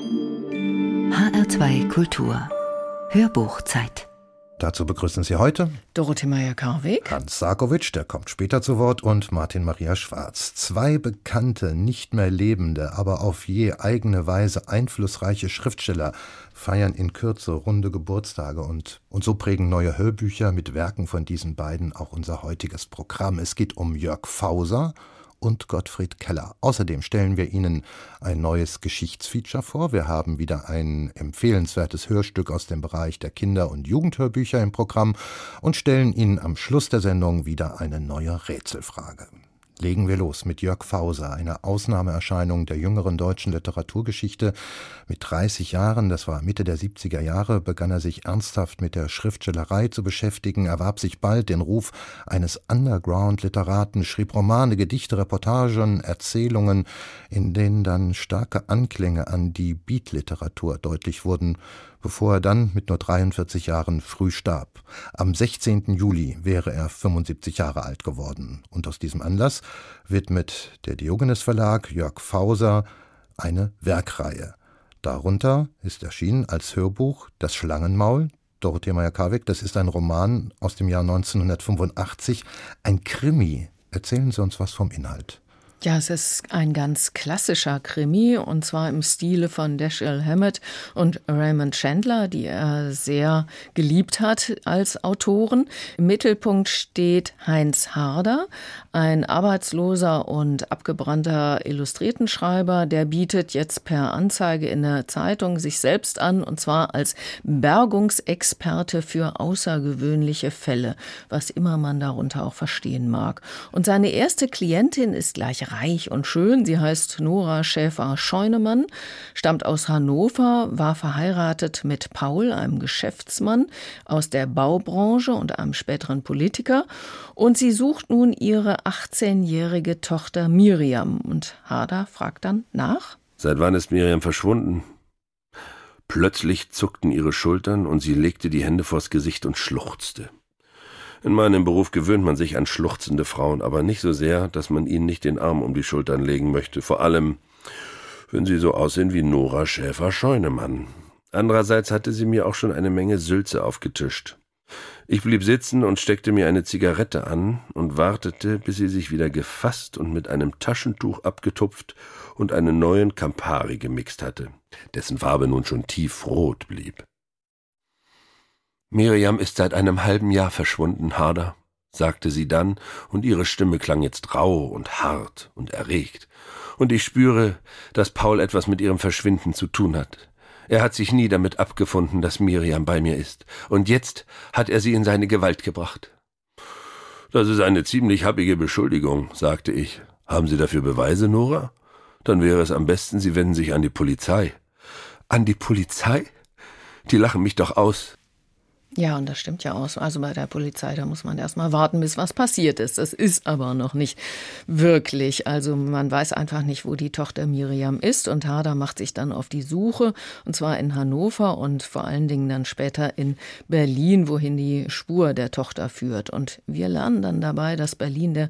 HR2 Kultur Hörbuchzeit. Dazu begrüßen Sie heute Dorothee Meyer-Karweg, Hans Sarkowitsch, der kommt später zu Wort, und Martin Maria Schwarz. Zwei bekannte, nicht mehr lebende, aber auf je eigene Weise einflussreiche Schriftsteller feiern in Kürze runde Geburtstage und so prägen neue Hörbücher mit Werken von diesen beiden auch unser heutiges Programm. Es geht um Jörg Fauser und Gottfried Keller. Außerdem stellen wir Ihnen ein neues Geschichtsfeature vor. Wir haben wieder ein empfehlenswertes Hörstück aus dem Bereich der Kinder- und Jugendhörbücher im Programm und stellen Ihnen am Schluss der Sendung wieder eine neue Rätselfrage. Legen wir los mit Jörg Fauser, einer Ausnahmeerscheinung der jüngeren deutschen Literaturgeschichte. Mit 30 Jahren, das war Mitte der 70er Jahre, begann er sich ernsthaft mit der Schriftstellerei zu beschäftigen, erwarb sich bald den Ruf eines Underground-Literaten, schrieb Romane, Gedichte, Reportagen, Erzählungen, in denen dann starke Anklänge an die Beat-Literatur deutlich wurden, bevor er dann mit nur 43 Jahren früh starb. Am 16. Juli wäre er 75 Jahre alt geworden. Und aus diesem Anlass widmet der Diogenes Verlag Jörg Fauser eine Werkreihe. Darunter ist erschienen als Hörbuch Das Schlangenmaul. Dorothee Meyer-Karweg, das ist ein Roman aus dem Jahr 1985, ein Krimi. Erzählen Sie uns was vom Inhalt. Ja, es ist ein ganz klassischer Krimi, und zwar im Stile von Dashiell Hammett und Raymond Chandler, die er sehr geliebt hat als Autoren. Im Mittelpunkt steht Heinz Harder, ein arbeitsloser und abgebrannter Illustriertenschreiber, der bietet jetzt per Anzeige in der Zeitung sich selbst an, und zwar als Bergungsexperte für außergewöhnliche Fälle, was immer man darunter auch verstehen mag. Und seine erste Klientin ist gleich reich und schön. Sie heißt Nora Schäfer-Scheunemann, stammt aus Hannover, war verheiratet mit Paul, einem Geschäftsmann aus der Baubranche und einem späteren Politiker. Und sie sucht nun ihre 18-jährige Tochter Miriam. Und Harder fragt dann nach: Seit wann ist Miriam verschwunden? Plötzlich zuckten ihre Schultern und sie legte die Hände vors Gesicht und schluchzte. In meinem Beruf gewöhnt man sich an schluchzende Frauen, aber nicht so sehr, dass man ihnen nicht den Arm um die Schultern legen möchte. Vor allem, wenn sie so aussehen wie Nora Schäfer-Scheunemann. Andererseits hatte sie mir auch schon eine Menge Sülze aufgetischt. Ich blieb sitzen und steckte mir eine Zigarette an und wartete, bis sie sich wieder gefasst und mit einem Taschentuch abgetupft und einen neuen Campari gemixt hatte, dessen Farbe nun schon tiefrot blieb. Miriam ist seit einem halben Jahr verschwunden, Harder, sagte sie dann, und ihre Stimme klang jetzt rau und hart und erregt. Und ich spüre, dass Paul etwas mit ihrem Verschwinden zu tun hat. Er hat sich nie damit abgefunden, dass Miriam bei mir ist. Und jetzt hat er sie in seine Gewalt gebracht. Das ist eine ziemlich happige Beschuldigung, sagte ich. Haben Sie dafür Beweise, Nora? Dann wäre es am besten, Sie wenden sich an die Polizei. An die Polizei? Die lachen mich doch aus. Ja, und das stimmt ja auch. Also bei der Polizei, da muss man erstmal warten, bis was passiert ist. Das ist aber noch nicht wirklich. Also man weiß einfach nicht, wo die Tochter Miriam ist. Und Harder macht sich dann auf die Suche, und zwar in Hannover und vor allen Dingen dann später in Berlin, wohin die Spur der Tochter führt. Und wir lernen dann dabei das Berlin der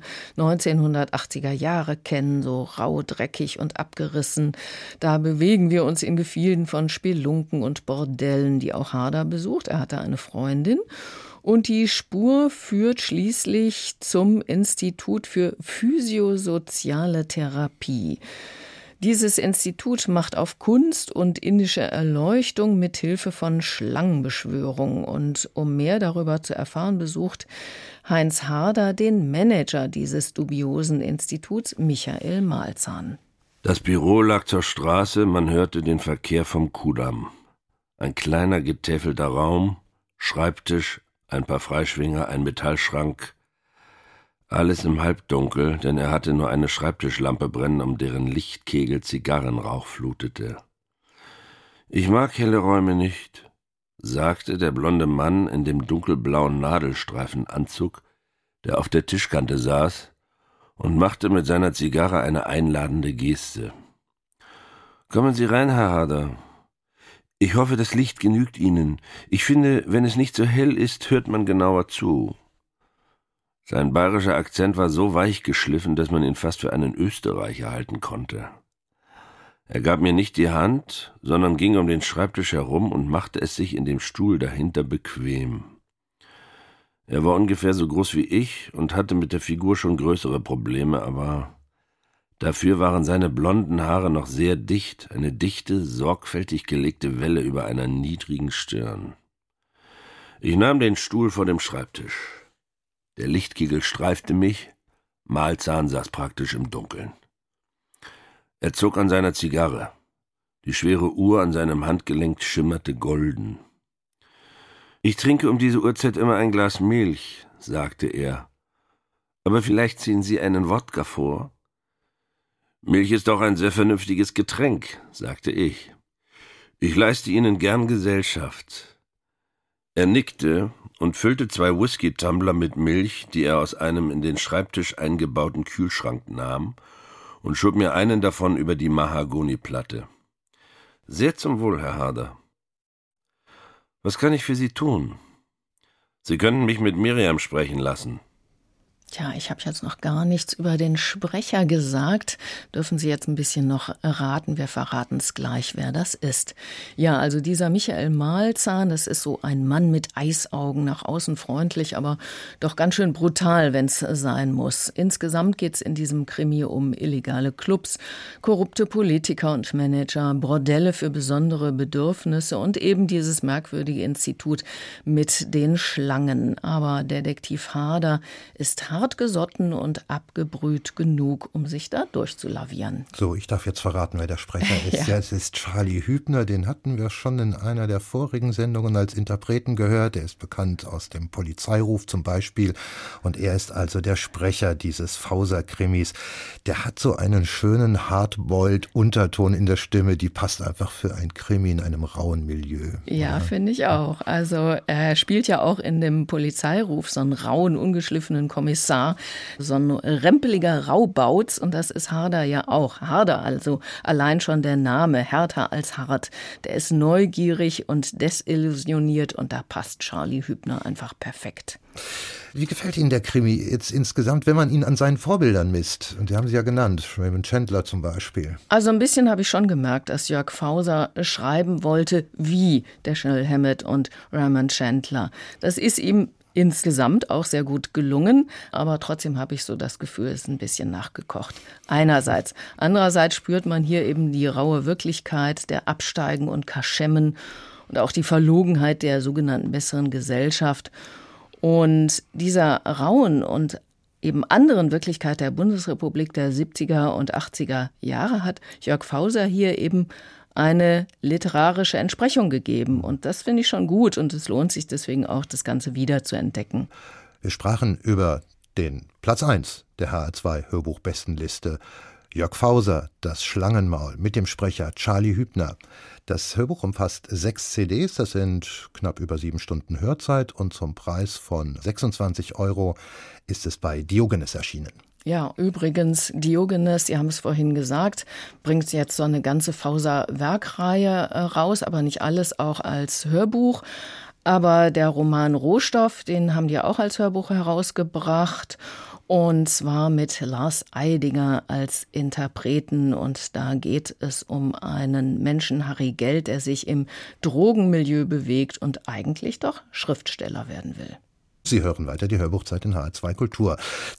1980er Jahre kennen, so rau, dreckig und abgerissen. Da bewegen wir uns in Gefilden von Spelunken und Bordellen, die auch Harder besucht. Er hatte eine Freundin, und die Spur führt schließlich zum Institut für physiosoziale Therapie. Dieses Institut macht auf Kunst und indische Erleuchtung mit Hilfe von Schlangenbeschwörung. Und um mehr darüber zu erfahren, besucht Heinz Harder den Manager dieses dubiosen Instituts, Michael Malzahn. Das Büro lag zur Straße, man hörte den Verkehr vom Kudamm. Ein kleiner getäfelter Raum, Schreibtisch, ein paar Freischwinger, ein Metallschrank. Alles im Halbdunkel, denn er hatte nur eine Schreibtischlampe brennen, um deren Lichtkegel Zigarrenrauch flutete. »Ich mag helle Räume nicht«, sagte der blonde Mann in dem dunkelblauen Nadelstreifenanzug, der auf der Tischkante saß, und machte mit seiner Zigarre eine einladende Geste. »Kommen Sie rein, Herr Harder. Ich hoffe, das Licht genügt Ihnen. Ich finde, wenn es nicht so hell ist, hört man genauer zu.« Sein bayerischer Akzent war so weich geschliffen, dass man ihn fast für einen Österreicher halten konnte. Er gab mir nicht die Hand, sondern ging um den Schreibtisch herum und machte es sich in dem Stuhl dahinter bequem. Er war ungefähr so groß wie ich und hatte mit der Figur schon größere Probleme, aber dafür waren seine blonden Haare noch sehr dicht, eine dichte, sorgfältig gelegte Welle über einer niedrigen Stirn. Ich nahm den Stuhl vor dem Schreibtisch. Der Lichtkegel streifte mich, Malzahn saß praktisch im Dunkeln. Er zog an seiner Zigarre. Die schwere Uhr an seinem Handgelenk schimmerte golden. »Ich trinke um diese Uhrzeit immer ein Glas Milch«, sagte er. »Aber vielleicht ziehen Sie einen Wodka vor?« »Milch ist doch ein sehr vernünftiges Getränk«, sagte ich. »Ich leiste Ihnen gern Gesellschaft.« Er nickte und füllte 2 Whisky-Tumbler mit Milch, die er aus einem in den Schreibtisch eingebauten Kühlschrank nahm, und schob mir einen davon über die Mahagoniplatte. »Sehr zum Wohl, Herr Harder.« »Was kann ich für Sie tun?« »Sie können mich mit Miriam sprechen lassen.« Tja, ich habe jetzt noch gar nichts über den Sprecher gesagt. Dürfen Sie jetzt ein bisschen noch erraten? Wir verraten es gleich, wer das ist. Ja, also dieser Michael Malzahn, das ist so ein Mann mit Eisaugen, nach außen freundlich, aber doch ganz schön brutal, wenn es sein muss. Insgesamt geht es in diesem Krimi um illegale Clubs, korrupte Politiker und Manager, Bordelle für besondere Bedürfnisse und eben dieses merkwürdige Institut mit den Schlangen. Aber Detektiv Harder ist hartgesotten und abgebrüht genug, um sich da durchzulavieren. So, ich darf jetzt verraten, wer der Sprecher ist. Ja, es ist Charlie Hübner, den hatten wir schon in einer der vorigen Sendungen als Interpreten gehört. Er ist bekannt aus dem Polizeiruf zum Beispiel und er ist also der Sprecher dieses Fauser-Krimis. Der hat so einen schönen Hardboiled-Unterton in der Stimme, die passt einfach für ein Krimi in einem rauen Milieu. Ja, finde ich auch. Also er spielt ja auch in dem Polizeiruf so einen rauen, ungeschliffenen Kommissar, so ein rempeliger Raubauz, und das ist Harder ja auch. Harder, also allein schon der Name, härter als hart. Der ist neugierig und desillusioniert und da passt Charlie Hübner einfach perfekt. Wie gefällt Ihnen der Krimi jetzt insgesamt, wenn man ihn an seinen Vorbildern misst? Und die haben Sie ja genannt, Raymond Chandler zum Beispiel. Also ein bisschen habe ich schon gemerkt, dass Jörg Fauser schreiben wollte wie Dashiell Hammett und Raymond Chandler. Das ist ihm insgesamt auch sehr gut gelungen, aber trotzdem habe ich so das Gefühl, es ist ein bisschen nachgekocht. Einerseits. Andererseits spürt man hier eben die raue Wirklichkeit der Absteigen und Kaschemmen und auch die Verlogenheit der sogenannten besseren Gesellschaft. Und dieser rauen und eben anderen Wirklichkeit der Bundesrepublik der 70er und 80er Jahre hat Jörg Fauser hier eben eine literarische Entsprechung gegeben. Und das finde ich schon gut und es lohnt sich deswegen auch, das Ganze wieder zu entdecken. Wir sprachen über den Platz 1 der HR2-Hörbuchbestenliste. Jörg Fauser, Das Schlangenmaul, mit dem Sprecher Charlie Hübner. Das Hörbuch umfasst 6 CDs, das sind knapp über 7 Stunden Hörzeit und zum Preis von 26 € ist es bei Diogenes erschienen. Ja, übrigens, Diogenes, Sie haben es vorhin gesagt, bringt jetzt so eine ganze Fauser-Werkreihe raus, aber nicht alles auch als Hörbuch. Aber der Roman Rohstoff, den haben die auch als Hörbuch herausgebracht. Und zwar mit Lars Eidinger als Interpreten. Und da geht es um einen Menschen, Harry Geld, der sich im Drogenmilieu bewegt und eigentlich doch Schriftsteller werden will. Sie hören weiter die Hörbuchzeit in HR2 Kultur.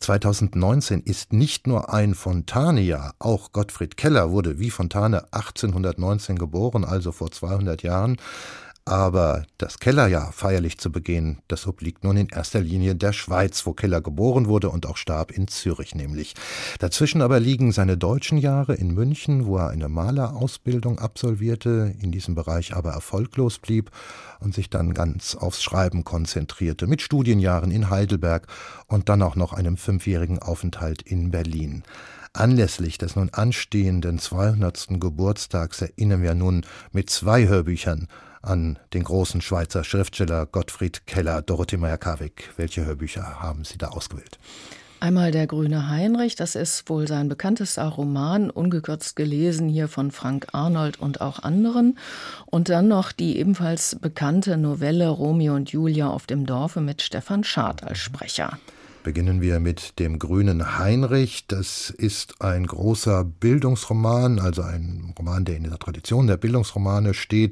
2019 ist nicht nur ein Fontane-Jahr, auch Gottfried Keller wurde wie Fontane 1819 geboren, also vor 200 Jahren. Aber das Kellerjahr feierlich zu begehen, das obliegt nun in erster Linie der Schweiz, wo Keller geboren wurde und auch starb, in Zürich nämlich. Dazwischen aber liegen seine deutschen Jahre in München, wo er eine Malerausbildung absolvierte, in diesem Bereich aber erfolglos blieb und sich dann ganz aufs Schreiben konzentrierte, mit Studienjahren in Heidelberg und dann auch noch einem 5-jährigen Aufenthalt in Berlin. Anlässlich des nun anstehenden 200. Geburtstags erinnern wir nun mit 2 Hörbüchern an den großen Schweizer Schriftsteller Gottfried Keller. Dorothee Meyer-Karwig, welche Hörbücher haben Sie da ausgewählt? Einmal Der grüne Heinrich, das ist wohl sein bekanntester Roman, ungekürzt gelesen hier von Frank Arnold und auch anderen. Und dann noch die ebenfalls bekannte Novelle Romeo und Julia auf dem Dorfe mit Stefan Schad als Sprecher. Beginnen wir mit dem Grünen Heinrich. Das ist ein großer Bildungsroman, also ein Roman, der in der Tradition der Bildungsromane steht,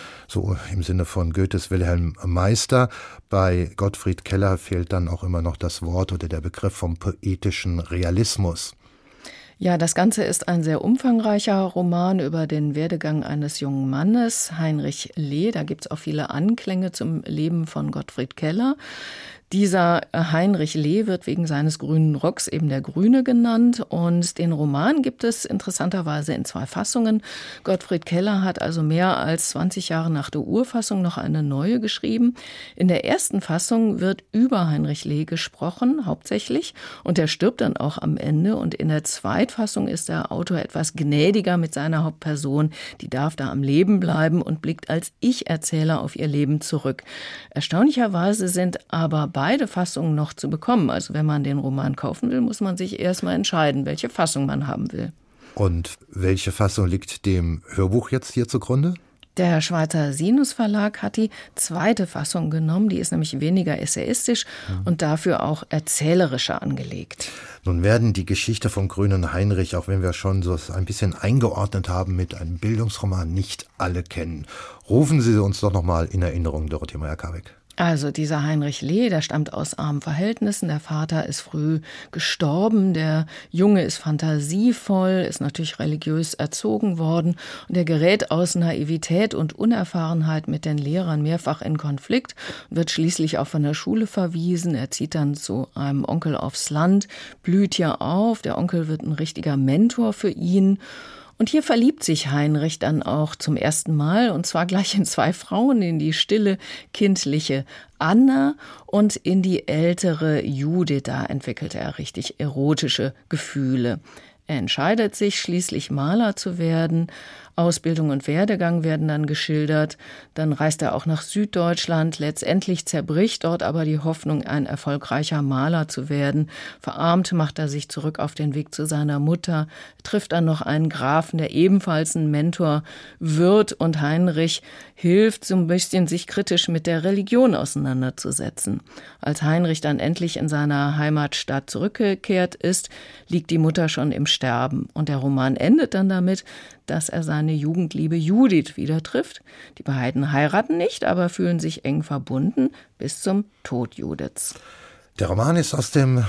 so im Sinne von Goethes Wilhelm Meister. Bei Gottfried Keller fehlt dann auch immer noch das Wort oder der Begriff vom poetischen Realismus. Ja, das Ganze ist ein sehr umfangreicher Roman über den Werdegang eines jungen Mannes, Heinrich Lee. Da gibt es auch viele Anklänge zum Leben von Gottfried Keller. Dieser Heinrich Lee wird wegen seines grünen Rocks eben der Grüne genannt, und den Roman gibt es interessanterweise in 2 Fassungen. Gottfried Keller hat also mehr als 20 Jahre nach der Urfassung noch eine neue geschrieben. In der ersten Fassung wird über Heinrich Lee gesprochen, hauptsächlich, und er stirbt dann auch am Ende, und in der Zweitfassung ist der Autor etwas gnädiger mit seiner Hauptperson, die darf da am Leben bleiben und blickt als Ich-Erzähler auf ihr Leben zurück. Erstaunlicherweise sind aber beide Fassungen noch zu bekommen. Also wenn man den Roman kaufen will, muss man sich erstmal entscheiden, welche Fassung man haben will. Und welche Fassung liegt dem Hörbuch jetzt hier zugrunde? Der Schweizer Sinus Verlag hat die 2. Fassung genommen, die ist nämlich weniger essayistisch und dafür auch erzählerischer angelegt. Nun werden die Geschichte vom Grünen Heinrich, auch wenn wir schon so ein bisschen eingeordnet haben mit einem Bildungsroman, nicht alle kennen. Rufen Sie uns doch noch mal in Erinnerung, Dorothee Meyer-Karbeck. Also dieser Heinrich Lee, der stammt aus armen Verhältnissen. Der Vater ist früh gestorben. Der Junge ist fantasievoll, ist natürlich religiös erzogen worden. Und er gerät aus Naivität und Unerfahrenheit mit den Lehrern mehrfach in Konflikt, wird schließlich auch von der Schule verwiesen. Er zieht dann zu einem Onkel aufs Land, blüht hier auf. Der Onkel wird ein richtiger Mentor für ihn. Und hier verliebt sich Heinrich dann auch zum ersten Mal, und zwar gleich in 2 Frauen, in die stille, kindliche Anna und in die ältere Judith. Da entwickelt er richtig erotische Gefühle. Er entscheidet sich schließlich Maler zu werden. Ausbildung und Werdegang werden dann geschildert. Dann reist er auch nach Süddeutschland. Letztendlich zerbricht dort aber die Hoffnung, ein erfolgreicher Maler zu werden. Verarmt macht er sich zurück auf den Weg zu seiner Mutter, trifft dann noch einen Grafen, der ebenfalls ein Mentor wird, und Heinrich hilft so ein bisschen, sich kritisch mit der Religion auseinanderzusetzen. Als Heinrich dann endlich in seiner Heimatstadt zurückgekehrt ist, liegt die Mutter schon im Sterben. Und der Roman endet dann damit, dass er seine Jugendliebe Judith wieder trifft. Die beiden heiraten nicht, aber fühlen sich eng verbunden bis zum Tod Judiths. Der Roman ist aus dem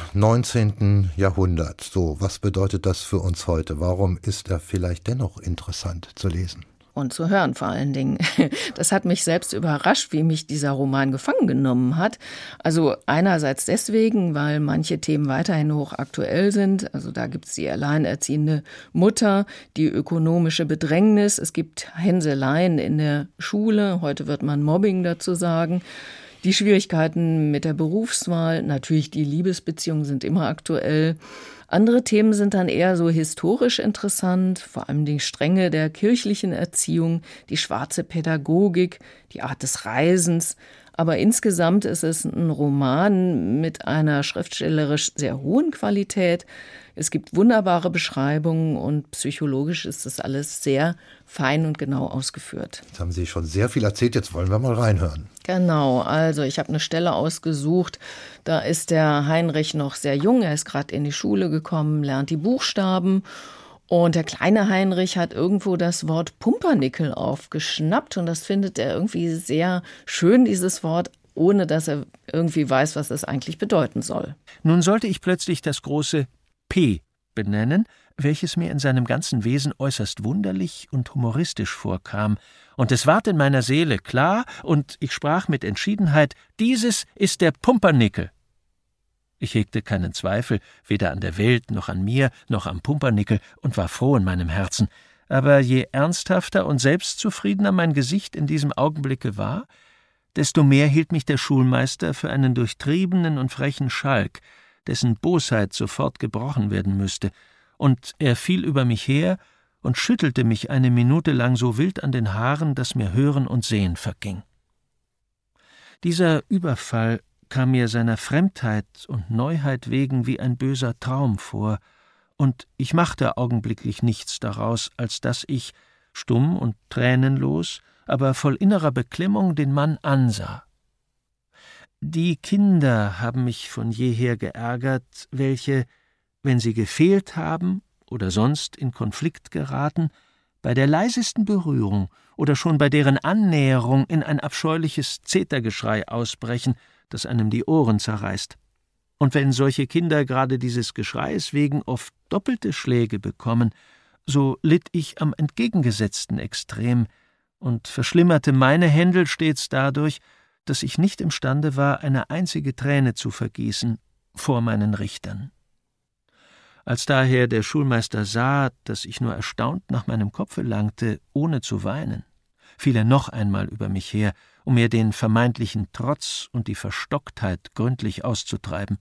19. Jahrhundert. So, was bedeutet das für uns heute? Warum ist er vielleicht dennoch interessant zu lesen? Und zu hören vor allen Dingen. Das hat mich selbst überrascht, wie mich dieser Roman gefangen genommen hat. Also einerseits deswegen, weil manche Themen weiterhin hochaktuell sind. Also da gibt es die alleinerziehende Mutter, die ökonomische Bedrängnis. Es gibt Hänseleien in der Schule. Heute wird man Mobbing dazu sagen. Die Schwierigkeiten mit der Berufswahl, natürlich die Liebesbeziehungen sind immer aktuell. Andere Themen sind dann eher so historisch interessant, vor allem die Strenge der kirchlichen Erziehung, die schwarze Pädagogik, die Art des Reisens. Aber insgesamt ist es ein Roman mit einer schriftstellerisch sehr hohen Qualität. Es gibt wunderbare Beschreibungen und psychologisch ist das alles sehr fein und genau ausgeführt. Jetzt haben Sie schon sehr viel erzählt, jetzt wollen wir mal reinhören. Genau, also ich habe eine Stelle ausgesucht, da ist der Heinrich noch sehr jung, er ist gerade in die Schule gekommen, lernt die Buchstaben. Und der kleine Heinrich hat irgendwo das Wort Pumpernickel aufgeschnappt und das findet er irgendwie sehr schön, dieses Wort, ohne dass er irgendwie weiß, was es eigentlich bedeuten soll. Nun sollte ich plötzlich das große P benennen, welches mir in seinem ganzen Wesen äußerst wunderlich und humoristisch vorkam. Und es ward in meiner Seele klar, und ich sprach mit Entschiedenheit, dieses ist der Pumpernickel. Ich hegte keinen Zweifel, weder an der Welt, noch an mir, noch am Pumpernickel, und war froh in meinem Herzen. Aber je ernsthafter und selbstzufriedener mein Gesicht in diesem Augenblicke war, desto mehr hielt mich der Schulmeister für einen durchtriebenen und frechen Schalk, dessen Bosheit sofort gebrochen werden müsste, und er fiel über mich her und schüttelte mich eine Minute lang so wild an den Haaren, dass mir Hören und Sehen verging. Dieser Überfall kam mir seiner Fremdheit und Neuheit wegen wie ein böser Traum vor, und ich machte augenblicklich nichts daraus, als dass ich, stumm und tränenlos, aber voll innerer Beklemmung den Mann ansah. Die Kinder haben mich von jeher geärgert, welche, wenn sie gefehlt haben oder sonst in Konflikt geraten, bei der leisesten Berührung oder schon bei deren Annäherung in ein abscheuliches Zetergeschrei ausbrechen, das einem die Ohren zerreißt. Und wenn solche Kinder gerade dieses Geschreis wegen oft doppelte Schläge bekommen, so litt ich am entgegengesetzten Extrem und verschlimmerte meine Händel stets dadurch, dass ich nicht imstande war, eine einzige Träne zu vergießen vor meinen Richtern. Als daher der Schulmeister sah, dass ich nur erstaunt nach meinem Kopfe langte, ohne zu weinen, fiel er noch einmal über mich her, um mir den vermeintlichen Trotz und die Verstocktheit gründlich auszutreiben.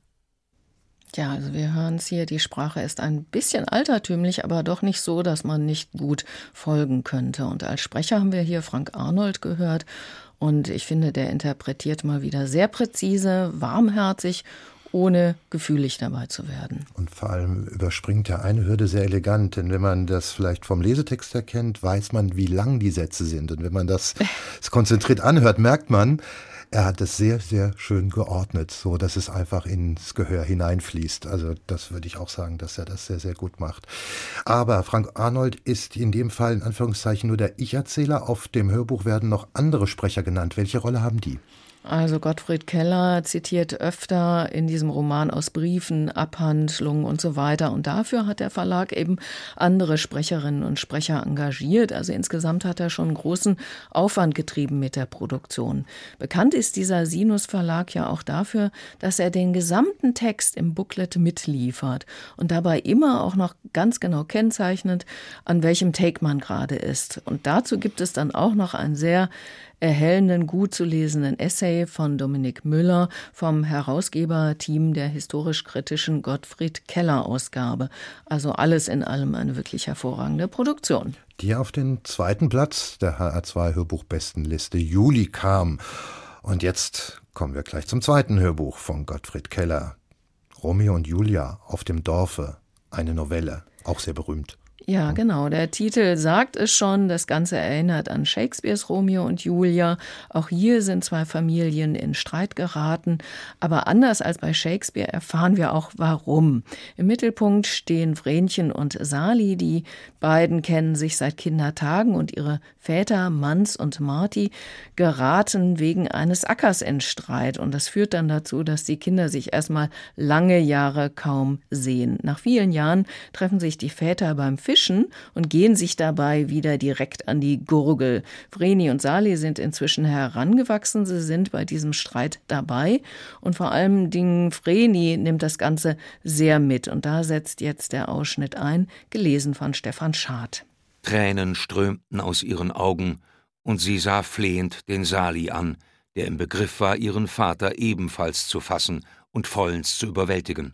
Ja, also wir hören es hier, die Sprache ist ein bisschen altertümlich, aber doch nicht so, dass man nicht gut folgen könnte. Und als Sprecher haben wir hier Frank Arnold gehört. Und ich finde, der interpretiert mal wieder sehr präzise, warmherzig, ohne gefühlig dabei zu werden. Und vor allem überspringt er eine Hürde sehr elegant, denn wenn man das vielleicht vom Lesetext erkennt, weiß man, wie lang die Sätze sind. Und wenn man das konzentriert anhört, merkt man, er hat es sehr, sehr schön geordnet, so dass es einfach ins Gehör hineinfließt. Also das würde ich auch sagen, dass er das sehr, sehr gut macht. Aber Frank Arnold ist in dem Fall in Anführungszeichen nur der Ich-Erzähler. Auf dem Hörbuch werden noch andere Sprecher genannt. Welche Rolle haben die? Also Gottfried Keller zitiert öfter in diesem Roman aus Briefen, Abhandlungen und so weiter. Und dafür hat der Verlag eben andere Sprecherinnen und Sprecher engagiert. Also insgesamt hat er schon großen Aufwand getrieben mit der Produktion. Bekannt ist dieser Sinus Verlag ja auch dafür, dass er den gesamten Text im Booklet mitliefert und dabei immer auch noch ganz genau kennzeichnet, an welchem Take man gerade ist. Und dazu gibt es dann auch noch ein sehr erhellenden, gut zu lesenden Essay von Dominik Müller vom Herausgeberteam der historisch-kritischen Gottfried Keller Ausgabe. Also alles in allem eine wirklich hervorragende Produktion. Die auf den zweiten Platz der HR2 Hörbuchbestenliste Juli kam. Und jetzt kommen wir gleich zum zweiten Hörbuch von Gottfried Keller. Romeo und Julia auf dem Dorfe, eine Novelle, auch sehr berühmt. Ja, genau. Der Titel sagt es schon. Das Ganze erinnert an Shakespeares Romeo und Julia. Auch hier sind zwei Familien in Streit geraten. Aber anders als bei Shakespeare erfahren wir auch, warum. Im Mittelpunkt stehen Vrenchen und Sali. Die beiden kennen sich seit Kindertagen und ihre Väter Manz und Marti geraten wegen eines Ackers in Streit. Und das führt dann dazu, dass die Kinder sich erstmal lange Jahre kaum sehen. Nach vielen Jahren treffen sich die Väter beim Fischen und gehen sich dabei wieder direkt an die Gurgel. Vreni und Sali sind inzwischen herangewachsen, sie sind bei diesem Streit dabei und vor allem Vreni nimmt das Ganze sehr mit und da setzt jetzt der Ausschnitt ein, gelesen von Stefan Schad. Tränen strömten aus ihren Augen und sie sah flehend den Sali an, der im Begriff war, ihren Vater ebenfalls zu fassen und vollends zu überwältigen.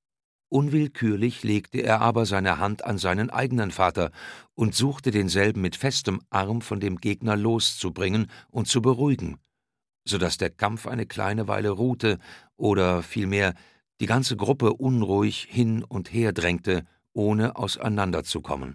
Unwillkürlich legte er aber seine Hand an seinen eigenen Vater und suchte denselben mit festem Arm von dem Gegner loszubringen und zu beruhigen, so dass der Kampf eine kleine Weile ruhte oder vielmehr die ganze Gruppe unruhig hin und her drängte, ohne auseinanderzukommen.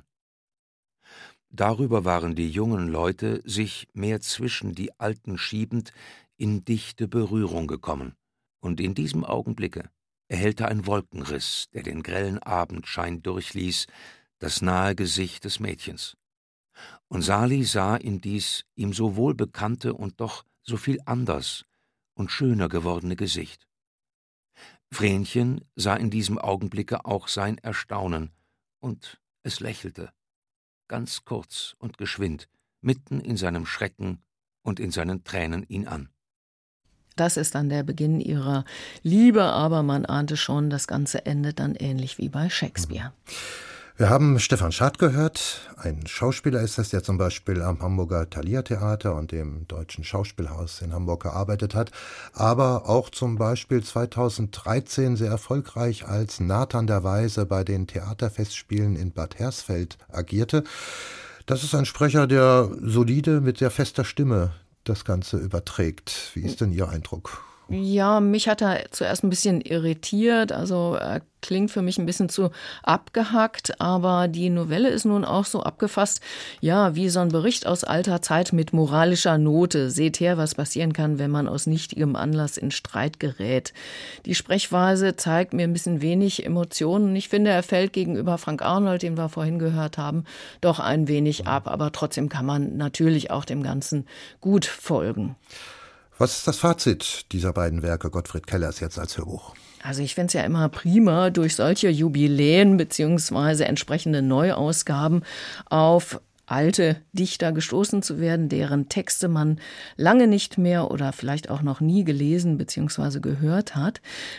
Darüber waren die jungen Leute, sich mehr zwischen die Alten schiebend, in dichte Berührung gekommen, und in diesem Augenblicke erhellte ein Wolkenriss, der den grellen Abendschein durchließ, das nahe Gesicht des Mädchens. Und Sali sah in dies ihm so wohlbekannte und doch so viel anders und schöner gewordene Gesicht. Vrenchen sah in diesem Augenblicke auch sein Erstaunen, und es lächelte, ganz kurz und geschwind, mitten in seinem Schrecken und in seinen Tränen ihn an. Das ist dann der Beginn ihrer Liebe, aber man ahnte schon, das Ganze endet dann ähnlich wie bei Shakespeare. Wir haben Stefan Schad gehört. Ein Schauspieler ist das, der zum Beispiel am Hamburger Thalia-Theater und dem Deutschen Schauspielhaus in Hamburg gearbeitet hat, aber auch zum Beispiel 2013 sehr erfolgreich als Nathan der Weise bei den Theaterfestspielen in Bad Hersfeld agierte. Das ist ein Sprecher, der solide mit sehr fester Stimme das Ganze überträgt. Wie ist denn Ihr Eindruck? Ja, mich hat er zuerst ein bisschen irritiert, also er klingt für mich ein bisschen zu abgehackt, aber die Novelle ist nun auch so abgefasst, ja, wie so ein Bericht aus alter Zeit mit moralischer Note. Seht her, was passieren kann, wenn man aus nichtigem Anlass in Streit gerät. Die Sprechweise zeigt mir ein bisschen wenig Emotionen. Ich finde, er fällt gegenüber Frank Arnold, den wir vorhin gehört haben, doch ein wenig ab, aber trotzdem kann man natürlich auch dem Ganzen gut folgen. Was ist das Fazit dieser beiden Werke Gottfried Kellers jetzt als Hörbuch? Also ich finde es ja immer prima, durch solche Jubiläen bzw. entsprechende Neuausgaben auf alte Dichter gestoßen zu werden, deren Texte man lange nicht mehr oder vielleicht auch noch nie gelesen bzw. gehört hat.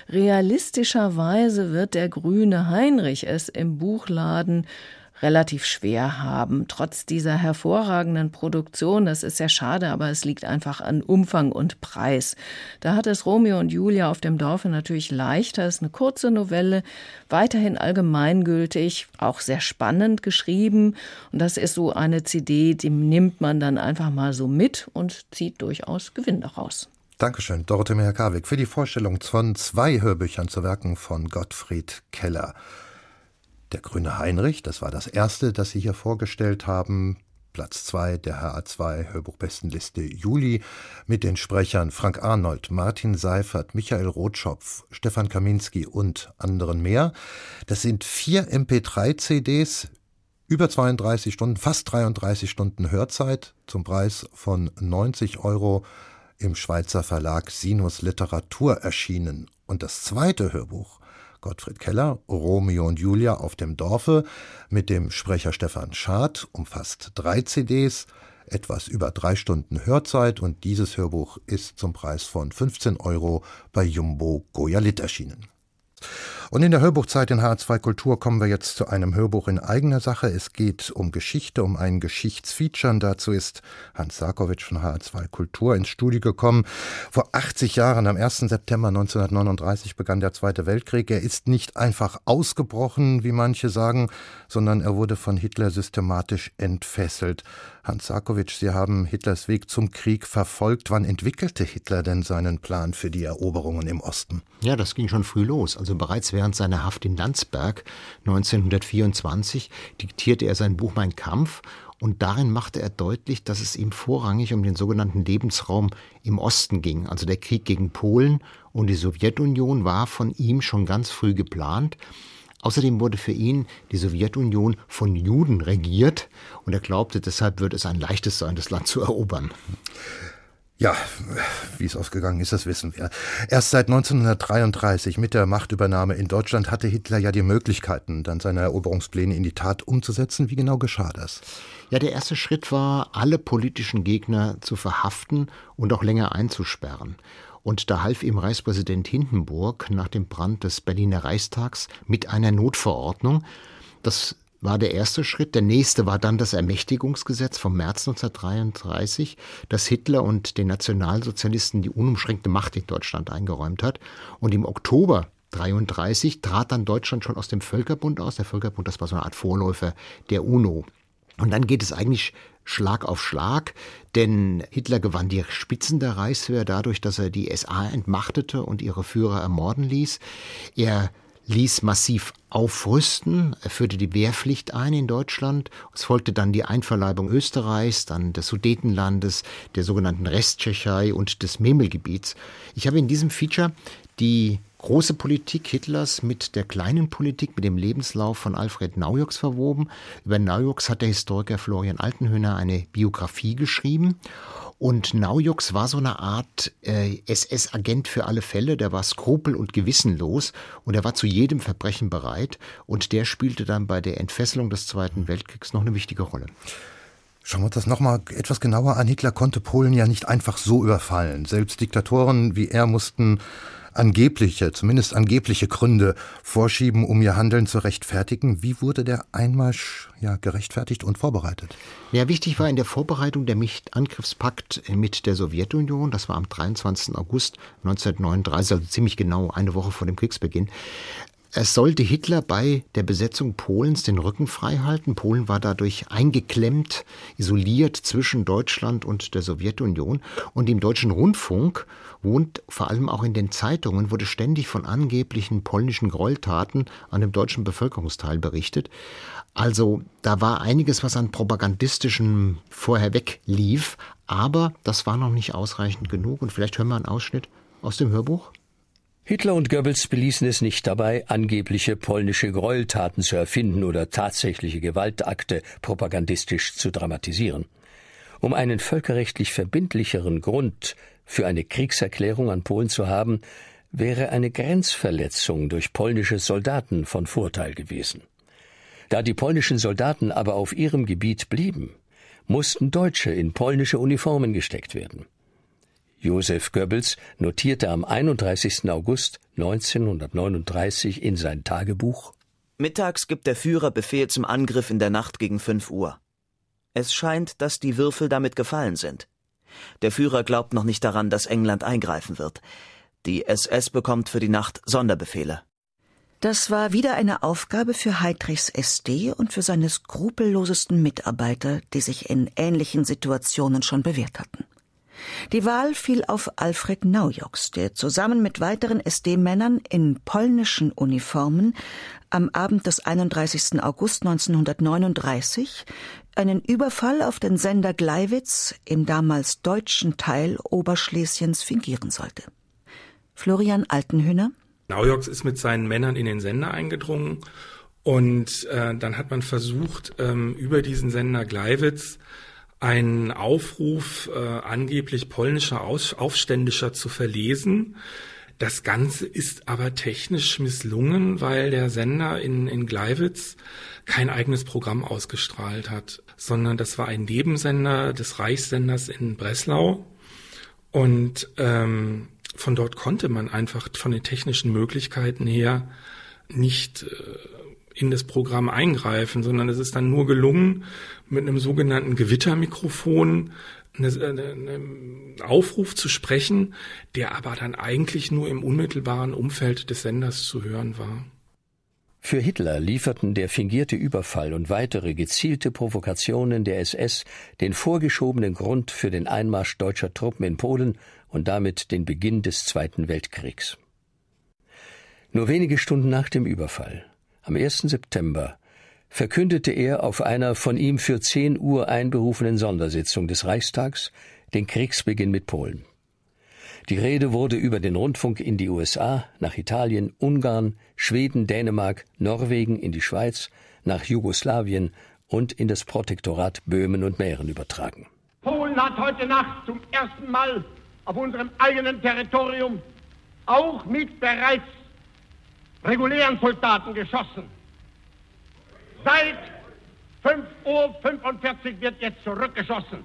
Realistischerweise wird der grüne Heinrich es im Buchladen relativ schwer haben, trotz dieser hervorragenden Produktion. Das ist sehr schade, aber es liegt einfach an Umfang und Preis. Da hat es Romeo und Julia auf dem Dorfe natürlich leichter. Es ist eine kurze Novelle, weiterhin allgemeingültig, auch sehr spannend geschrieben. Und das ist so eine CD, die nimmt man dann einfach mal so mit und zieht durchaus Gewinn daraus. Dankeschön, Dorothee Meyer-Karwig, für die Vorstellung von 2 Hörbüchern zu Werken von Gottfried Keller. Der grüne Heinrich, das war das erste, das Sie hier vorgestellt haben. Platz 2 der HA2 Hörbuchbestenliste Juli mit den Sprechern Frank Arnold, Martin Seifert, Michael Rotschopf, Stefan Kaminski und anderen mehr. Das sind 4 MP3-CDs, über 32 Stunden, fast 33 Stunden Hörzeit zum Preis von 90 € im Schweizer Verlag Sinus Literatur erschienen. Und das zweite Hörbuch, Gottfried Keller, Romeo und Julia auf dem Dorfe, mit dem Sprecher Stefan Schad, umfasst 3 CDs, etwas über 3 Stunden Hörzeit, und dieses Hörbuch ist zum Preis von 15 € bei Jumbo Goyalit erschienen. Und in der Hörbuchzeit in HR2 Kultur kommen wir jetzt zu einem Hörbuch in eigener Sache. Es geht um Geschichte, um ein Geschichtsfeature. Und dazu ist Hans Sarkowitsch von HR2 Kultur ins Studio gekommen. Vor 80 Jahren, am 1. September 1939, begann der Zweite Weltkrieg. Er ist nicht einfach ausgebrochen, wie manche sagen, sondern er wurde von Hitler systematisch entfesselt. Hans Sarkowitsch, Sie haben Hitlers Weg zum Krieg verfolgt. Wann entwickelte Hitler denn seinen Plan für die Eroberungen im Osten? Ja, das ging schon früh los. Also bereits während seiner Haft in Landsberg 1924 diktierte er sein Buch Mein Kampf, und darin machte er deutlich, dass es ihm vorrangig um den sogenannten Lebensraum im Osten ging. Also der Krieg gegen Polen und die Sowjetunion war von ihm schon ganz früh geplant. Außerdem wurde für ihn die Sowjetunion von Juden regiert, und er glaubte, deshalb würde es ein leichtes sein, das Land zu erobern. Ja, wie es ausgegangen ist, das wissen wir. Erst seit 1933 mit der Machtübernahme in Deutschland hatte Hitler ja die Möglichkeiten, dann seine Eroberungspläne in die Tat umzusetzen. Wie genau geschah das? Ja, der erste Schritt war, alle politischen Gegner zu verhaften und auch länger einzusperren. Und da half ihm Reichspräsident Hindenburg nach dem Brand des Berliner Reichstags mit einer Notverordnung. Das war der erste Schritt. Der nächste war dann das Ermächtigungsgesetz vom März 1933, das Hitler und den Nationalsozialisten die unumschränkte Macht in Deutschland eingeräumt hat. Und im Oktober 1933 trat dann Deutschland schon aus dem Völkerbund aus. Der Völkerbund, das war so eine Art Vorläufer der UNO. Und dann geht es eigentlich Schlag auf Schlag, denn Hitler gewann die Spitzen der Reichswehr dadurch, dass er die SA entmachtete und ihre Führer ermorden ließ. Er ließ massiv aufrüsten, er führte die Wehrpflicht ein in Deutschland. Es folgte dann die Einverleibung Österreichs, dann des Sudetenlandes, der sogenannten Resttschechei und des Memelgebiets. Ich habe in diesem Feature die große Politik Hitlers mit der kleinen Politik, mit dem Lebenslauf von Alfred Naujoks verwoben. Über Naujoks hat der Historiker Florian Altenhöhner eine Biografie geschrieben. Und Naujoks war so eine Art SS-Agent für alle Fälle. Der war skrupel- und gewissenlos und er war zu jedem Verbrechen bereit. Und der spielte dann bei der Entfesselung des Zweiten Weltkriegs noch eine wichtige Rolle. Schauen wir uns das nochmal etwas genauer an. Hitler konnte Polen ja nicht einfach so überfallen. Selbst Diktatoren wie er mussten zumindest angebliche Gründe vorschieben, um ihr Handeln zu rechtfertigen. Wie wurde der Einmarsch gerechtfertigt und vorbereitet? Ja, wichtig war in der Vorbereitung der Nicht-Angriffspakt mit der Sowjetunion. Das war am 23. August 1939, also ziemlich genau eine Woche vor dem Kriegsbeginn. Es sollte Hitler bei der Besetzung Polens den Rücken frei halten. Polen war dadurch eingeklemmt, isoliert zwischen Deutschland und der Sowjetunion. Und im deutschen Rundfunk und vor allem auch in den Zeitungen wurde ständig von angeblichen polnischen Gräueltaten an dem deutschen Bevölkerungsteil berichtet. Also da war einiges, was an propagandistischem vorher weglief. Aber das war noch nicht ausreichend genug. Und vielleicht hören wir einen Ausschnitt aus dem Hörbuch. Hitler und Goebbels beließen es nicht dabei, angebliche polnische Gräueltaten zu erfinden oder tatsächliche Gewaltakte propagandistisch zu dramatisieren. Um einen völkerrechtlich verbindlicheren Grund für eine Kriegserklärung an Polen zu haben, wäre eine Grenzverletzung durch polnische Soldaten von Vorteil gewesen. Da die polnischen Soldaten aber auf ihrem Gebiet blieben, mussten Deutsche in polnische Uniformen gesteckt werden. Josef Goebbels notierte am 31. August 1939 in sein Tagebuch: Mittags gibt der Führer Befehl zum Angriff in der Nacht gegen 5 Uhr. Es scheint, dass die Würfel damit gefallen sind. Der Führer glaubt noch nicht daran, dass England eingreifen wird. Die SS bekommt für die Nacht Sonderbefehle. Das war wieder eine Aufgabe für Heydrichs SD und für seine skrupellosesten Mitarbeiter, die sich in ähnlichen Situationen schon bewährt hatten. Die Wahl fiel auf Alfred Naujoks, der zusammen mit weiteren SD-Männern in polnischen Uniformen am Abend des 31. August 1939 einen Überfall auf den Sender Gleiwitz im damals deutschen Teil Oberschlesiens fingieren sollte. Florian Altenhüner: Naujoks ist mit seinen Männern in den Sender eingedrungen und dann hat man versucht, über diesen Sender Gleiwitz einen Aufruf angeblich polnischer Aufständischer zu verlesen. Das Ganze ist aber technisch misslungen, weil der Sender in Gleiwitz kein eigenes Programm ausgestrahlt hat, sondern das war ein Nebensender des Reichssenders in Breslau. Und von dort konnte man einfach von den technischen Möglichkeiten her nicht in das Programm eingreifen, sondern es ist dann nur gelungen, mit einem sogenannten Gewittermikrofon einen Aufruf zu sprechen, der aber dann eigentlich nur im unmittelbaren Umfeld des Senders zu hören war. Für Hitler lieferten der fingierte Überfall und weitere gezielte Provokationen der SS den vorgeschobenen Grund für den Einmarsch deutscher Truppen in Polen und damit den Beginn des Zweiten Weltkriegs. Nur wenige Stunden nach dem Überfall, am 1. September, verkündete er auf einer von ihm für 10 Uhr einberufenen Sondersitzung des Reichstags den Kriegsbeginn mit Polen. Die Rede wurde über den Rundfunk in die USA, nach Italien, Ungarn, Schweden, Dänemark, Norwegen, in die Schweiz, nach Jugoslawien und in das Protektorat Böhmen und Mähren übertragen. Polen hat heute Nacht zum ersten Mal auf unserem eigenen Territorium auch mit bereits regulären Soldaten geschossen. Seit 5:45 Uhr wird jetzt zurückgeschossen.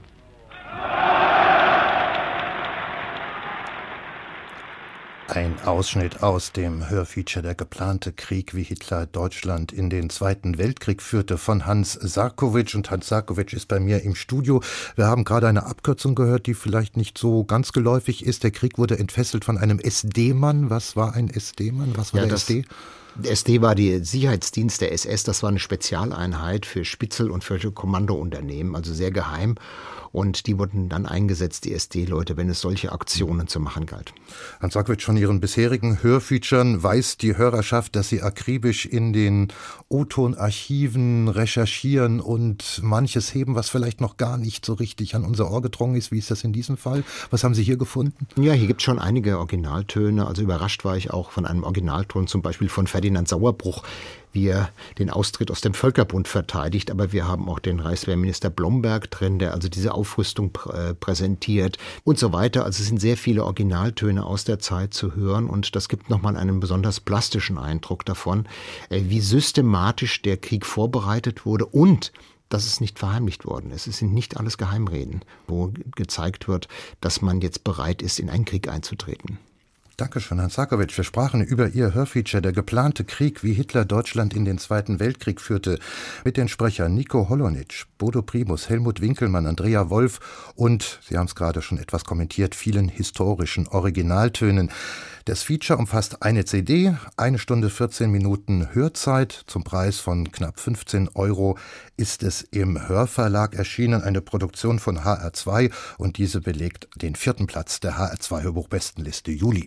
Ein Ausschnitt aus dem Hörfeature Der geplante Krieg, wie Hitler Deutschland in den Zweiten Weltkrieg führte, von Hans Sarkowitsch. Und Hans Sarkowitsch ist bei mir im Studio. Wir haben gerade eine Abkürzung gehört, die vielleicht nicht so ganz geläufig ist. Der Krieg wurde entfesselt von einem SD-Mann. Was war ein SD-Mann? Was war der SD? Der SD war der Sicherheitsdienst der SS. Das war eine Spezialeinheit für Spitzel- und für Kommandounternehmen, also sehr geheim. Und die wurden dann eingesetzt, die SD-Leute, wenn es solche Aktionen zu machen galt. Hans Sarkowitsch, von Ihren bisherigen Hörfeaturen weiß die Hörerschaft, dass Sie akribisch in den O-Ton-Archiven recherchieren und manches heben, was vielleicht noch gar nicht so richtig an unser Ohr gedrungen ist. Wie ist das in diesem Fall? Was haben Sie hier gefunden? Ja, hier gibt es schon einige Originaltöne. Also überrascht war ich auch von einem Originalton, zum Beispiel von Ferdinand Sauerbruch, wie er den Austritt aus dem Völkerbund verteidigt. Aber wir haben auch den Reichswehrminister Blomberg drin, der also diese Aufrüstung präsentiert und so weiter. Also es sind sehr viele Originaltöne aus der Zeit zu hören und das gibt nochmal einen besonders plastischen Eindruck davon, wie systematisch der Krieg vorbereitet wurde und dass es nicht verheimlicht worden ist. Es sind nicht alles Geheimreden, wo gezeigt wird, dass man jetzt bereit ist, in einen Krieg einzutreten. Dankeschön, Hans Sarkowitsch. Wir sprachen über Ihr Hörfeature Der geplante Krieg, wie Hitler Deutschland in den Zweiten Weltkrieg führte, mit den Sprechern Nico Holonitsch, Bodo Primus, Helmut Winkelmann, Andrea Wolf und, Sie haben es gerade schon etwas kommentiert, vielen historischen Originaltönen. Das Feature umfasst eine CD, 1 Stunde 14 Minuten Hörzeit. Zum Preis von knapp 15 € ist es im Hörverlag erschienen, eine Produktion von HR2, und diese belegt den 4. Platz der HR2 Hörbuchbestenliste Juli.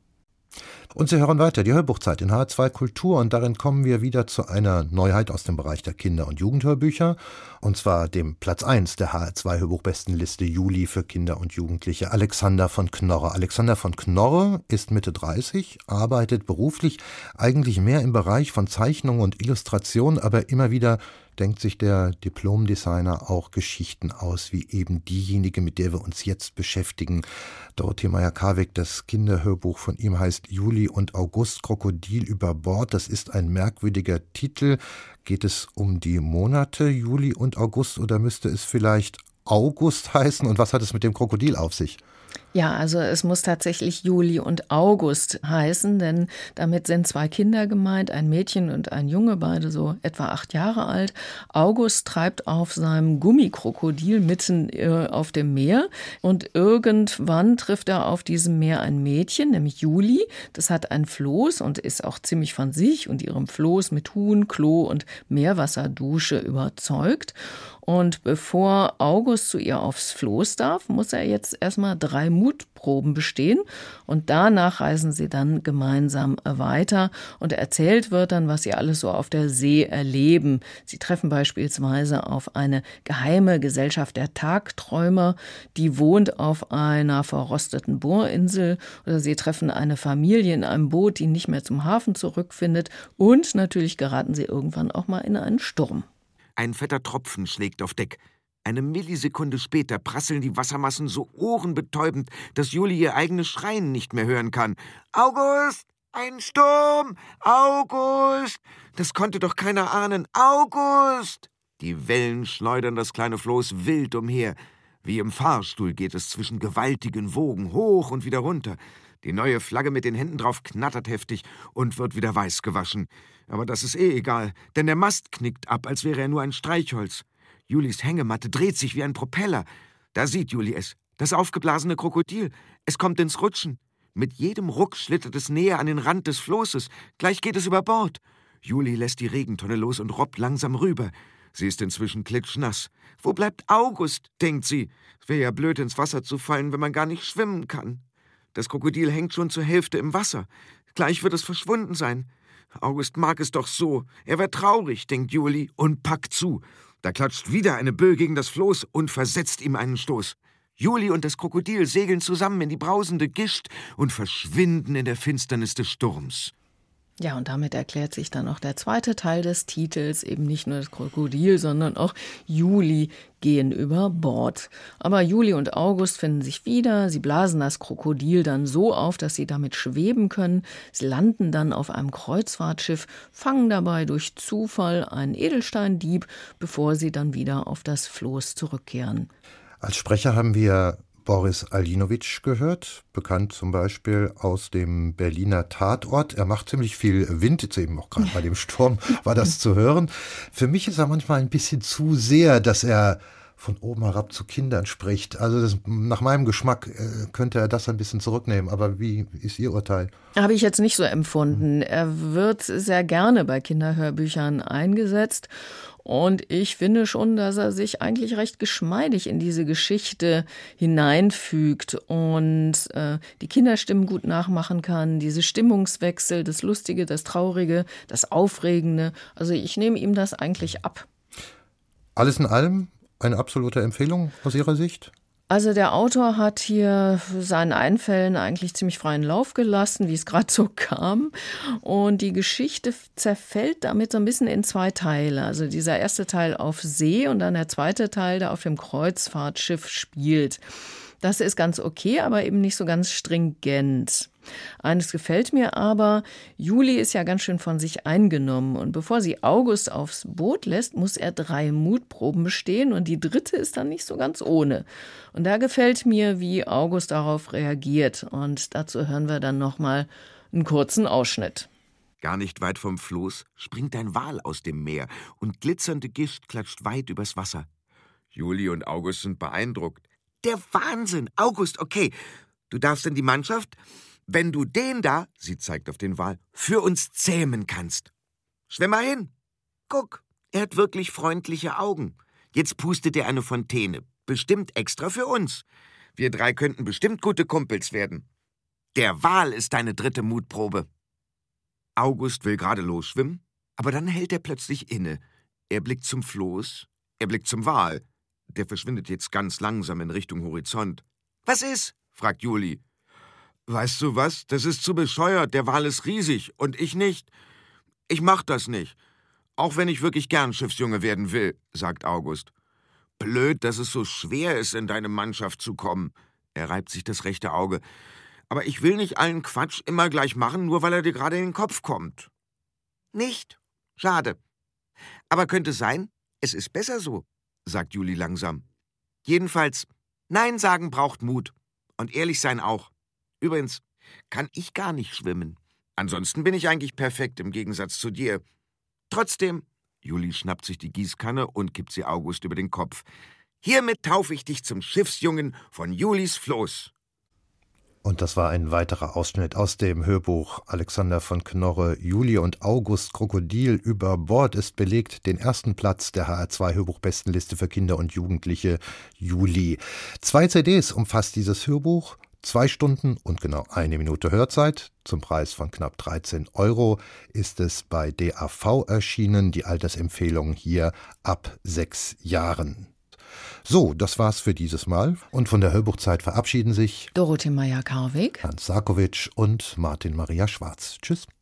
Und Sie hören weiter die Hörbuchzeit in HR2 Kultur, und darin kommen wir wieder zu einer Neuheit aus dem Bereich der Kinder- und Jugendhörbücher, und zwar dem Platz 1 der HR2 Hörbuchbestenliste Juli für Kinder und Jugendliche, Alexander von Knorre. Alexander von Knorre ist Mitte 30, arbeitet beruflich eigentlich mehr im Bereich von Zeichnung und Illustration, aber immer wieder denkt sich der Diplomdesigner auch Geschichten aus, wie eben diejenige, mit der wir uns jetzt beschäftigen. Dorothee Meyer-Karweg, das Kinderhörbuch von ihm heißt Juli und August, Krokodil über Bord. Das ist ein merkwürdiger Titel. Geht es um die Monate Juli und August oder müsste es vielleicht August heißen? Und was hat es mit dem Krokodil auf sich? Ja, also es muss tatsächlich Juli und August heißen, denn damit sind 2 Kinder gemeint, ein Mädchen und ein Junge, beide so etwa 8 Jahre alt. August treibt auf seinem Gummikrokodil mitten auf dem Meer, und irgendwann trifft er auf diesem Meer ein Mädchen, nämlich Juli. Das hat ein Floß und ist auch ziemlich von sich und ihrem Floß mit Huhn, Klo und Meerwasserdusche überzeugt. Und bevor August zu ihr aufs Floß darf, muss er jetzt erstmal 3 Mutproben bestehen, und danach reisen sie dann gemeinsam weiter, und erzählt wird dann, was sie alles so auf der See erleben. Sie treffen beispielsweise auf eine geheime Gesellschaft der Tagträumer, die wohnt auf einer verrosteten Bohrinsel, oder sie treffen eine Familie in einem Boot, die nicht mehr zum Hafen zurückfindet, und natürlich geraten sie irgendwann auch mal in einen Sturm. Ein fetter Tropfen schlägt auf Deck. Eine Millisekunde später prasseln die Wassermassen so ohrenbetäubend, dass Juli ihr eigenes Schreien nicht mehr hören kann. »August! Ein Sturm! August! Das konnte doch keiner ahnen! August!« Die Wellen schleudern das kleine Floß wild umher. Wie im Fahrstuhl geht es zwischen gewaltigen Wogen hoch und wieder runter. Die neue Flagge mit den Händen drauf knattert heftig und wird wieder weiß gewaschen. Aber das ist egal, denn der Mast knickt ab, als wäre er nur ein Streichholz. Julis Hängematte dreht sich wie ein Propeller. Da sieht Juli es, das aufgeblasene Krokodil. Es kommt ins Rutschen. Mit jedem Ruck schlittert es näher an den Rand des Floßes. Gleich geht es über Bord. Juli lässt die Regentonne los und robbt langsam rüber. Sie ist inzwischen klitschnass. Wo bleibt August, denkt sie. Es wäre ja blöd, ins Wasser zu fallen, wenn man gar nicht schwimmen kann. Das Krokodil hängt schon zur Hälfte im Wasser. Gleich wird es verschwunden sein. August mag es doch so. Er wäre traurig, denkt Juli und packt zu. Da klatscht wieder eine Böe gegen das Floß und versetzt ihm einen Stoß. Juli und das Krokodil segeln zusammen in die brausende Gischt und verschwinden in der Finsternis des Sturms. Ja, und damit erklärt sich dann auch der zweite Teil des Titels, eben nicht nur das Krokodil, sondern auch Juli gehen über Bord. Aber Juli und August finden sich wieder, sie blasen das Krokodil dann so auf, dass sie damit schweben können. Sie landen dann auf einem Kreuzfahrtschiff, fangen dabei durch Zufall einen Edelsteindieb, bevor sie dann wieder auf das Floß zurückkehren. Als Sprecher haben wir Boris Aljinovic gehört, bekannt zum Beispiel aus dem Berliner Tatort. Er macht ziemlich viel Wind, jetzt eben auch gerade bei dem Sturm war das zu hören. Für mich ist er manchmal ein bisschen zu sehr, dass er von oben herab zu Kindern spricht. Also nach meinem Geschmack könnte er das ein bisschen zurücknehmen. Aber wie ist Ihr Urteil? Habe ich jetzt nicht so empfunden. Er wird sehr gerne bei Kinderhörbüchern eingesetzt. Und ich finde schon, dass er sich eigentlich recht geschmeidig in diese Geschichte hineinfügt und die Kinderstimmen gut nachmachen kann, diese Stimmungswechsel, das Lustige, das Traurige, das Aufregende. Also ich nehme ihm das eigentlich ab. Alles in allem eine absolute Empfehlung aus Ihrer Sicht? Also der Autor hat hier seinen Einfällen eigentlich ziemlich freien Lauf gelassen, wie es gerade so kam. Und die Geschichte zerfällt damit so ein bisschen in 2 Teile. Also dieser erste Teil auf See und dann der zweite Teil, der auf dem Kreuzfahrtschiff spielt. Das ist ganz okay, aber eben nicht so ganz stringent. Eines gefällt mir aber, Juli ist ja ganz schön von sich eingenommen und bevor sie August aufs Boot lässt, muss er 3 Mutproben bestehen und die 3. ist dann nicht so ganz ohne. Und da gefällt mir, wie August darauf reagiert und dazu hören wir dann nochmal einen kurzen Ausschnitt. Gar nicht weit vom Floß springt ein Wal aus dem Meer und glitzernde Gischt klatscht weit übers Wasser. Juli und August sind beeindruckt. Der Wahnsinn! August, okay. Du darfst in die Mannschaft? wenn du den da, sie zeigt auf den Wal, für uns zähmen kannst. Schwimm mal hin. Guck, er hat wirklich freundliche Augen. Jetzt pustet er eine Fontäne, bestimmt extra für uns. Wir 3 könnten bestimmt gute Kumpels werden. Der Wal ist deine 3. Mutprobe. August will gerade losschwimmen, aber dann hält er plötzlich inne. Er blickt zum Floß, er blickt zum Wal. Der verschwindet jetzt ganz langsam in Richtung Horizont. »Was ist?« fragt Juli. »Weißt du was? Das ist zu bescheuert. Der Wal ist riesig und ich nicht. Ich mach das nicht. Auch wenn ich wirklich gern Schiffsjunge werden will«, sagt August. »Blöd, dass es so schwer ist, in deine Mannschaft zu kommen.« Er reibt sich das rechte Auge. »Aber ich will nicht allen Quatsch immer gleich machen, nur weil er dir gerade in den Kopf kommt.« »Nicht? Schade. Aber könnte sein, es ist besser so«, sagt Juli langsam. »Jedenfalls, Nein sagen braucht Mut. Und ehrlich sein auch. Übrigens kann ich gar nicht schwimmen. Ansonsten bin ich eigentlich perfekt im Gegensatz zu dir. Trotzdem«, Juli schnappt sich die Gießkanne und kippt sie August über den Kopf, »hiermit taufe ich dich zum Schiffsjungen von Julis Floß.« Und das war ein weiterer Ausschnitt aus dem Hörbuch Alexander von Knorre, Juli und August Krokodil über Bord ist belegt den ersten Platz der HR2 Hörbuchbestenliste für Kinder und Jugendliche Juli. 2 CDs umfasst dieses Hörbuch, 2 Stunden und genau 1 Minute Hörzeit. Zum Preis von knapp 13 € ist es bei DAV erschienen. Die Altersempfehlung hier ab 6 Jahren. So, das war's für dieses Mal. Und von der Hörbuchzeit verabschieden sich Dorothee Meyer-Karwig, Hans Sarkowitsch und Martin Maria Schwarz. Tschüss.